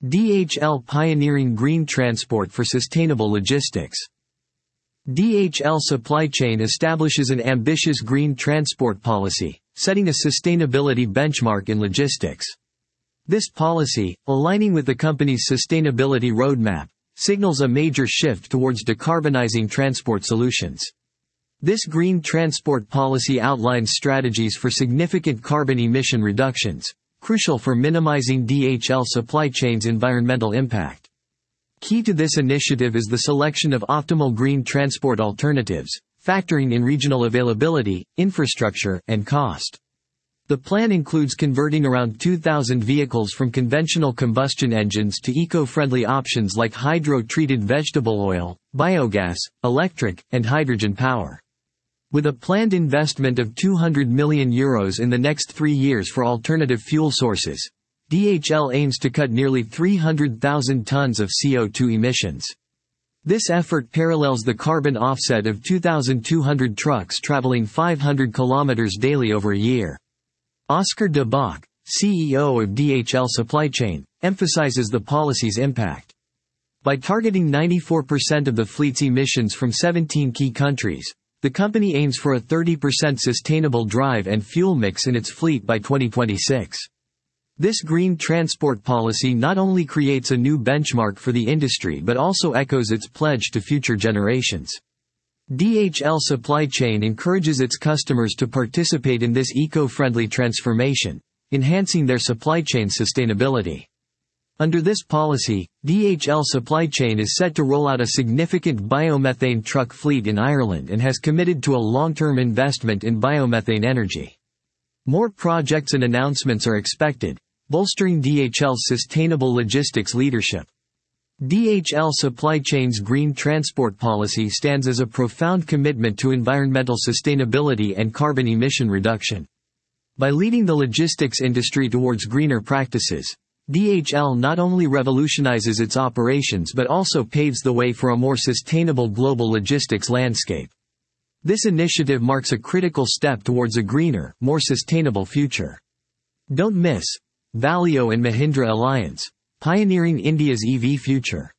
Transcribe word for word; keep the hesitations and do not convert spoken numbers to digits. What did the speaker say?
D H L pioneering green transport for sustainable logistics. D H L Supply Chain establishes an ambitious green transport policy, setting a sustainability benchmark in logistics. This policy, aligning with the company's sustainability roadmap, signals a major shift towards decarbonizing transport solutions. This green transport policy outlines strategies for significant carbon emission reductions, crucial for minimizing D H L supply chain's environmental impact. Key to this initiative is the selection of optimal green transport alternatives, factoring in regional availability, infrastructure, and cost. The plan includes converting around two thousand vehicles from conventional combustion engines to eco-friendly options like hydro-treated vegetable oil, biogas, electric, and hydrogen power. With a planned investment of two hundred million euros in the next three years for alternative fuel sources, D H L aims to cut nearly three hundred thousand tons of C O two emissions. This effort parallels the carbon offset of two thousand two hundred trucks traveling five hundred kilometers daily over a year. Oscar de Bach, C E O of D H L Supply Chain, emphasizes the policy's impact. By targeting ninety-four percent of the fleet's emissions from seventeen key countries, the company aims for a thirty percent sustainable drive and fuel mix in its fleet by twenty twenty-six. This green transport policy not only creates a new benchmark for the industry but also echoes its pledge to future generations. D H L Supply Chain encourages its customers to participate in this eco-friendly transformation, enhancing their supply chain sustainability. Under this policy, D H L Supply Chain is set to roll out a significant biomethane truck fleet in Ireland and has committed to a long-term investment in biomethane energy. More projects and announcements are expected, bolstering D H L's sustainable logistics leadership. D H L Supply Chain's green transport policy stands as a profound commitment to environmental sustainability and carbon emission reduction. By leading the logistics industry towards greener practices, D H L not only revolutionizes its operations but also paves the way for a more sustainable global logistics landscape. This initiative marks a critical step towards a greener, more sustainable future. Don't miss Valeo and Mahindra Alliance, pioneering India's E V future.